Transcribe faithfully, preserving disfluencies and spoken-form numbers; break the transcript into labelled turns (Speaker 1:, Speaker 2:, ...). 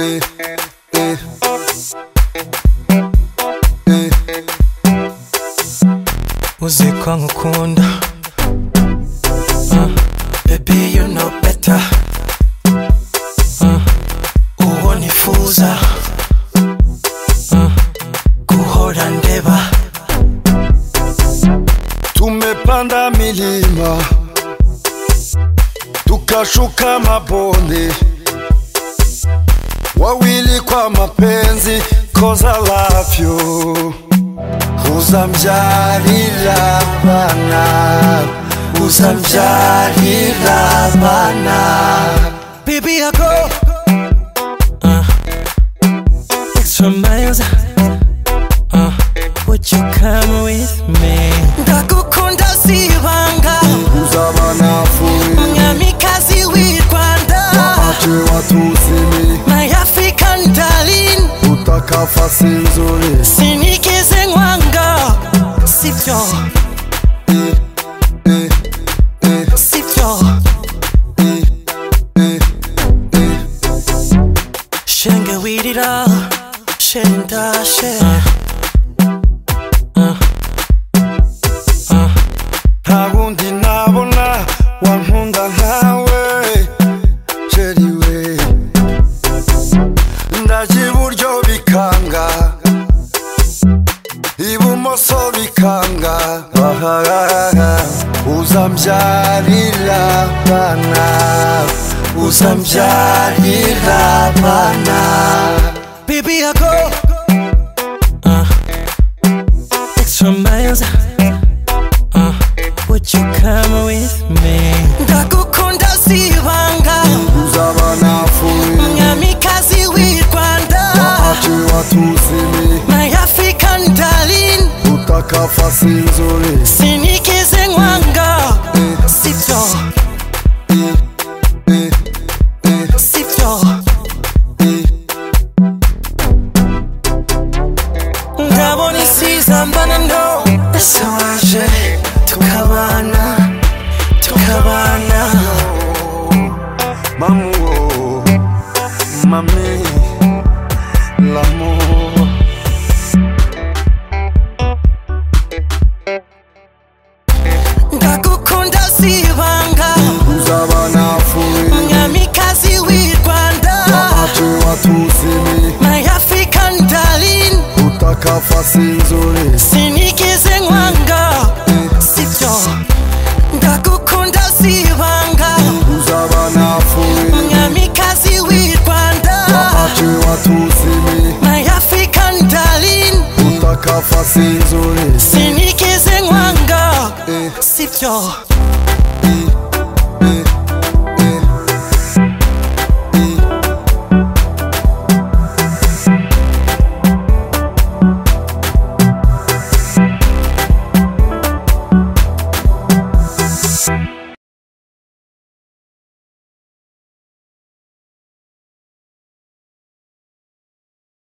Speaker 1: eh, eh, eh.
Speaker 2: Uzi ko nkukunda, uh, baby you know better, uh, uwo nifuza, uh, guhora ndeba.
Speaker 1: Tumepanda milima tukashuka mabonde, wawili kwa mapenzi, 'cause I love you. Uzamjalila bana, uzamjalila bana.
Speaker 2: Baby I go uh, extra miles, uh, would you come with me? Ndagukunda sibanga,
Speaker 1: Uzabana furi,
Speaker 2: mwamikazi w'i Rwanda,
Speaker 1: wapache watusimi,
Speaker 2: my African darling,
Speaker 1: utakafasi nzuri,
Speaker 2: sinigeze nkwanga, sivyo,
Speaker 1: eh, eh, eh,
Speaker 2: sivyo,
Speaker 1: eh, eh, eh.
Speaker 2: shenge wirira, shendashe, uh, uh.
Speaker 1: Ntabundi nabona wankunda nkawe jeriwe, ndaje iburyo bikanga, ibumoso bikanga. Uzamjalila bana, uzamjalila bana.
Speaker 2: Baby I go uh, extra miles, uh, would you come with me? Ndagukunda sibanga,
Speaker 1: Uzabana furi,
Speaker 2: mwamikazi w'i Rwanda,
Speaker 1: wapache watusimi,
Speaker 2: my African darling,
Speaker 1: utakafasi nzuri,
Speaker 2: sinigeze nkwanga, sivyo,
Speaker 1: eh, eh, eh,
Speaker 2: sivyo,
Speaker 1: eh.
Speaker 2: ndabona isiza mbana no, ese waje tukabana, tukabana.
Speaker 1: Mamu, oh, mami, l'amour.
Speaker 2: Ndagukunda sibanga,
Speaker 1: Uzabana furi,
Speaker 2: mwamikazi w'i Rwanda,
Speaker 1: wapache watusimi,
Speaker 2: my African darling,
Speaker 1: utakafasi nzuri,
Speaker 2: sinigeze nkwanga, sivyo, ndagukunda sibanga,
Speaker 1: Uzabana furi,
Speaker 2: mwamikazi w'i Rwanda,
Speaker 1: wapache watusimi,
Speaker 2: my African darling,
Speaker 1: utakafasi nzuri,
Speaker 2: sinigeze nkwanga,
Speaker 1: eh.
Speaker 2: sivyo.